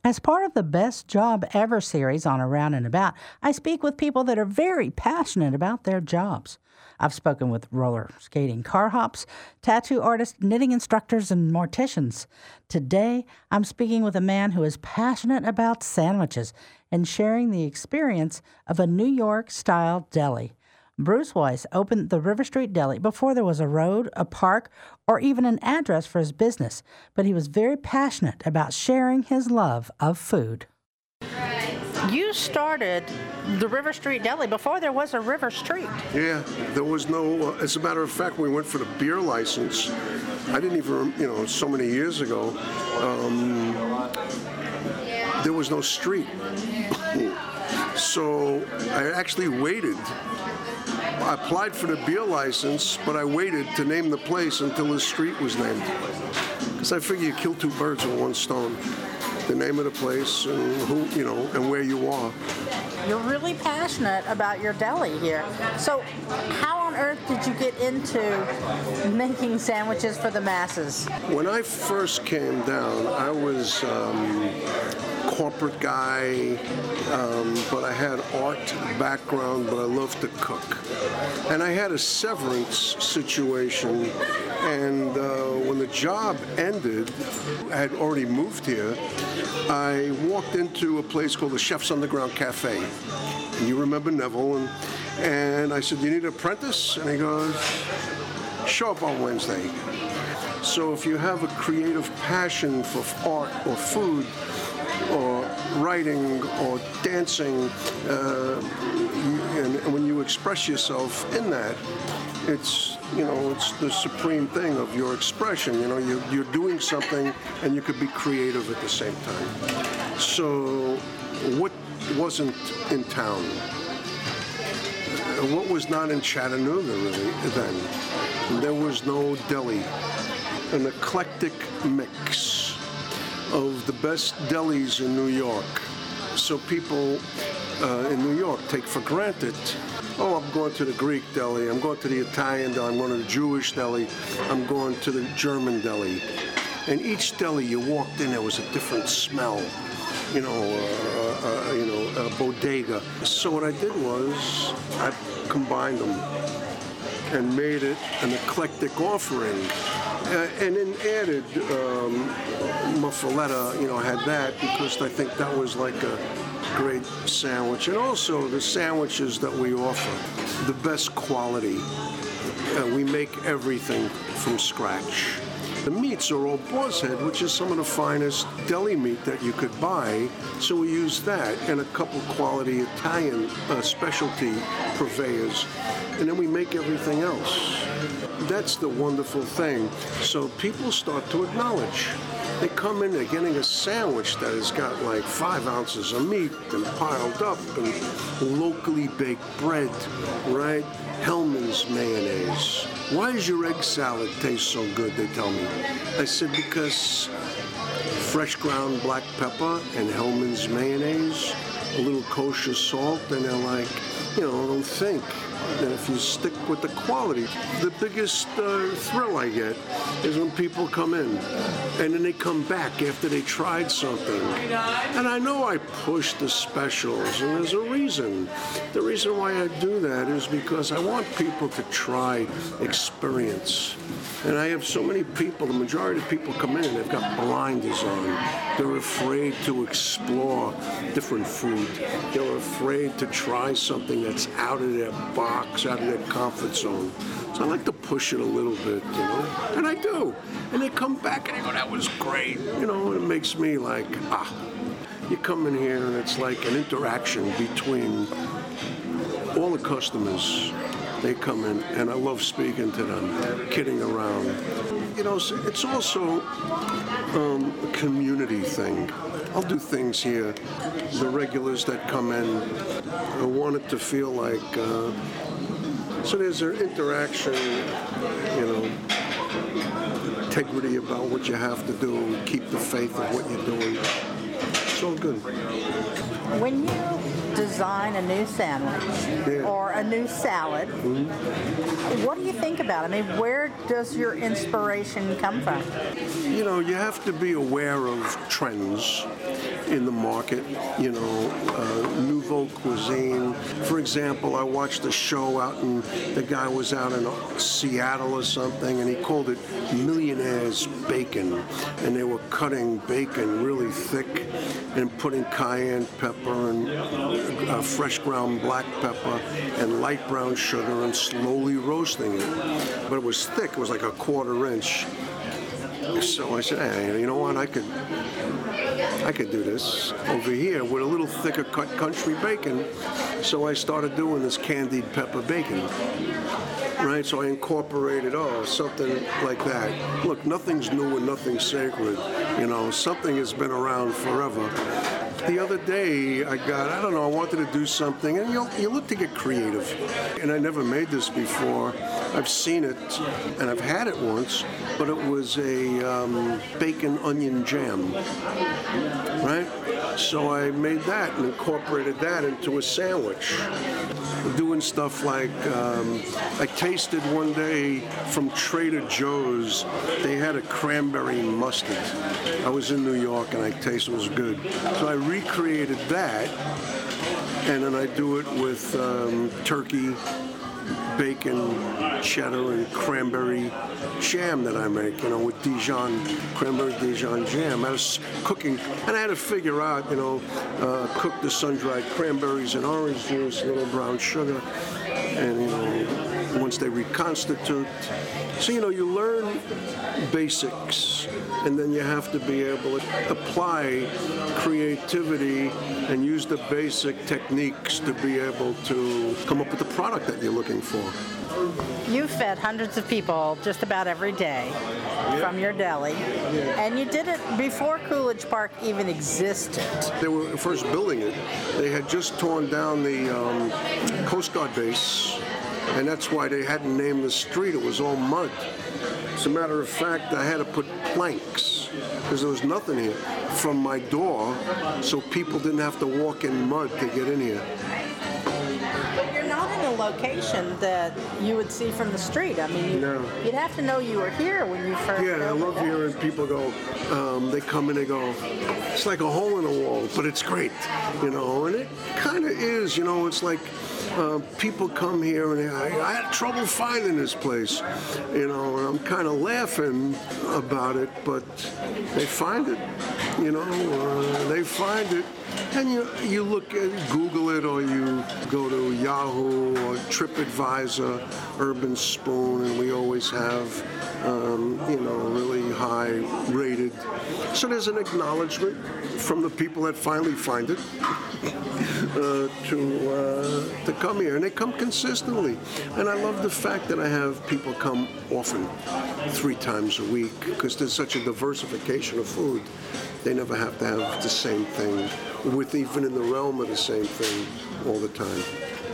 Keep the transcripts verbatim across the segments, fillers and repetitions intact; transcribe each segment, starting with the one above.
As part of the Best Job Ever series on Around and About, I speak with people that are very passionate about their jobs. I've spoken with roller skating car hops, tattoo artists, knitting instructors, and morticians. Today, I'm speaking with a man who is passionate about sandwiches and sharing the experience of a New York-style deli. Bruce Weiss opened the River Street Deli before there was a road, a park, or even an address for his business, but he was very passionate about sharing his love of food. You started the River Street Deli before there was a River Street. Yeah, there was no, uh, as a matter of fact, we went for the beer license. I didn't even, you know, so many years ago, um, there was no street. So I actually waited. I applied for the beer license, but I waited to name the place until the street was named. Because I figure you kill two birds with one stone. The name of the place and who, you know, and where you are. You're really passionate about your deli here. So how on earth did you get into making sandwiches for the masses? When I first came down, I was um, corporate guy, um, but I had art background, but I loved to cook. And I had a severance situation, and uh, when the job ended, I had already moved here, I walked into a place called the Chef's Underground Cafe. And you remember Neville, and, and I said, "You need an apprentice?" And he goes, "Show up on Wednesday." So if you have a creative passion for art or food, or writing or dancing, uh, and, and when you express yourself in that, it's, you know, it's the supreme thing of your expression. You know, you, you're doing something and you could be creative at the same time. So what wasn't in town? What was not in Chattanooga really then? There was no deli. An eclectic mix of the best delis in New York. So people uh, in New York take for granted, oh, I'm going to the Greek deli, I'm going to the Italian deli, I'm going to the Jewish deli, I'm going to the German deli. And each deli you walked in, there was a different smell, you know, uh, uh, you know, a bodega. So what I did was I combined them and made it an eclectic offering. Uh, and then added um, muffaletta, you know, had that because I think that was like a great sandwich. And also the sandwiches that we offer, the best quality. Uh, we make everything from scratch. The meats are all boar's head, which is some of the finest deli meat that you could buy. So we use that and a couple quality Italian uh, specialty purveyors. And then we make everything else. That's the wonderful thing. So people start to acknowledge. They come in, they're getting a sandwich that has got like five ounces of meat and piled up and locally baked bread, right? Hellmann's mayonnaise. Why does your egg salad taste so good, they tell me? I said, because fresh ground black pepper and Hellmann's mayonnaise, a little kosher salt, and they're like, you know, don't think. And if you stick with the quality, the biggest uh, thrill I get is when people come in and then they come back after they tried something. And I know I push the specials, and there's a reason. The reason why I do that is because I want people to try experience. And I have so many people, the majority of people come in and they've got blinders on. They're afraid to explore different food. They're afraid to try something that's out of their box, out of their comfort zone. So I like to push it a little bit, you know, and I do. And they come back and they go, that was great. You know, it makes me like, ah. You come in here and it's like an interaction between all the customers. They come in, and I love speaking to them, kidding around. You know, it's also um, a community thing. I'll do things here. The regulars that come in, I want it to feel like, uh, so there's an interaction, you know, integrity about what you have to do, keep the faith of what you're doing. It's all good. When you design a new sandwich yeah. or a new salad, mm-hmm. what do you think about it? I mean, where does your inspiration come from? You know, you have to be aware of trends in the market, you know, uh, nouveau cuisine. For example, I watched a show out in, the guy was out in Seattle or something, and he called it Millionaire's Bacon. And they were cutting bacon really thick and putting cayenne pepper and uh, fresh ground black pepper and light brown sugar and slowly roasting it. But it was thick, it was like a quarter inch. So I said, hey, you know what, I could I could do this over here with a little thicker cut country bacon. So I started doing this candied pepper bacon. Right, so I incorporated, oh, something like that. Look, nothing's new and nothing's sacred. You know, something has been around forever. The other day, I got, I don't know, I wanted to do something, and you you look to get creative. And I never made this before. I've seen it, and I've had it once, but it was a um, bacon onion jam, right? So I made that and incorporated that into a sandwich. Doing stuff like, um, I tasted one day from Trader Joe's, they had a cranberry mustard. I was in New York and I tasted it was good. So I recreated that, and then I do it with um, turkey, bacon, cheddar, and cranberry jam that I make, you know, with Dijon, cranberry Dijon jam. I was cooking, and I had to figure out, you know, uh, cook the sun-dried cranberries and orange juice, a little brown sugar, and, you know, once they reconstitute. So, you know, you learn basics, and then you have to be able to apply creativity and use the basic techniques to be able to come up with the product that you're looking for. You fed hundreds of people just about every day yeah. from your deli, yeah. and you did it before Coolidge Park even existed. They were first building it. They had just torn down the um, Coast Guard base, and that's why they hadn't named the street. It was all mud. As a matter of fact, I had to put planks, because there was nothing here, from my door, so people didn't have to walk in mud to get in here. But you're not in a location that you would see from the street. I mean, you, no. you'd have to know you were here when you first. Yeah, I love hearing people go. Um, they come in, they go. It's like a hole in the wall, but it's great, you know. And it kind of is, you know. It's like uh, people come here and they, I, I had trouble finding this place, you know. And I'm kind of laughing about it, but they find it, you know. Uh, they find it. And you you look at Google it, or you go to Yahoo or TripAdvisor, Urban Spoon, and we always have um, you know really high rated. So there's an acknowledgement from the people that finally find it uh, to uh, to come here, and they come consistently. And I love the fact that I have people come often, three times a week, because there's such a diversification of food. They never have to have the same thing, with even in the realm of the same thing all the time.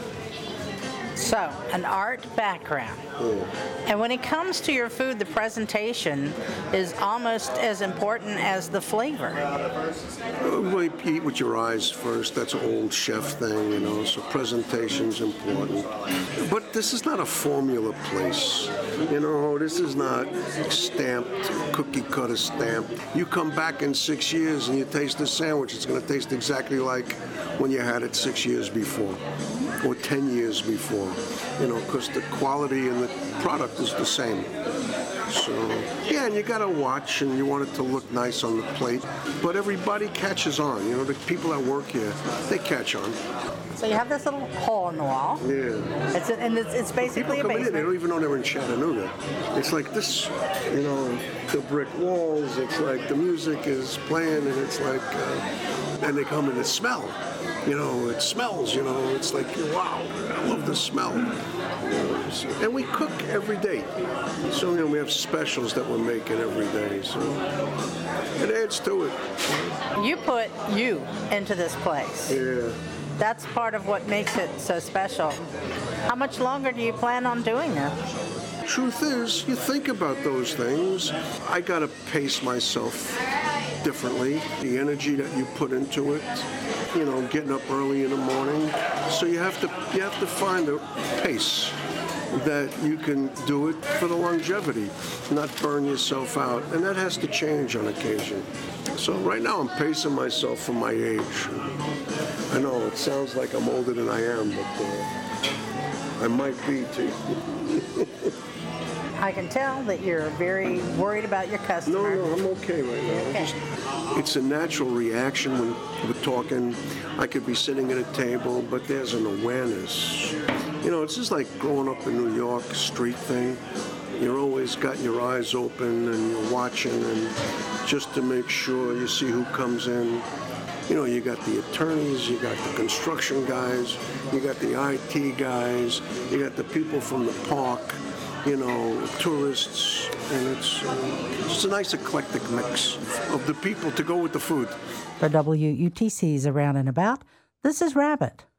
So, an art background. Yeah. And when it comes to your food, the presentation is almost as important as the flavor. Uh, well, you eat with your eyes first. That's an old chef thing, you know, so presentation's important. But this is not a formula place. You know, this is not stamped, cookie cutter stamped. You come back in six years and you taste the sandwich, it's going to taste exactly like when you had it six years before or ten years before, you know, because the quality and the product is the same. So, yeah, and you got to watch, and you want it to look nice on the plate. But everybody catches on. You know, the people that work here, they catch on. So you have this little hole in the wall. Yeah. It's a, and it's, it's basically people a come basement. in, they don't even know they're in Chattanooga. It's like this, you know, the brick walls. It's like the music is playing, and it's like, uh, and they come in the smell. You know, it smells, you know, it's like, wow, I love the smell. You know, so, and we cook every day. So, you know, we have specials that we're making every day. So it adds to it. You put you into this place. Yeah. That's part of what makes it so special. How much longer do you plan on doing that? Truth is, you think about those things. I got to pace myself differently. The energy that you put into it, you know, getting up early in the morning. So you have to you have to find a pace. that you can do it for the longevity, not burn yourself out. And that has to change on occasion. So right now I'm pacing myself for my age. I know it sounds like I'm older than I am, but uh, I might be too. I can tell that you're very worried about your customer. No, no, I'm okay right now. Okay. Just, it's a natural reaction when we're talking. I could be sitting at a table, but there's an awareness. You know, it's just like growing up in New York, street thing. You're always got your eyes open and you're watching, and just to make sure you see who comes in. You know, you got the attorneys, you got the construction guys, you got the I T guys, you got the people from the park, you know, tourists, and it's, uh, it's a nice eclectic mix of the people to go with the food. For W U T C's Around and About, this is Rabbit.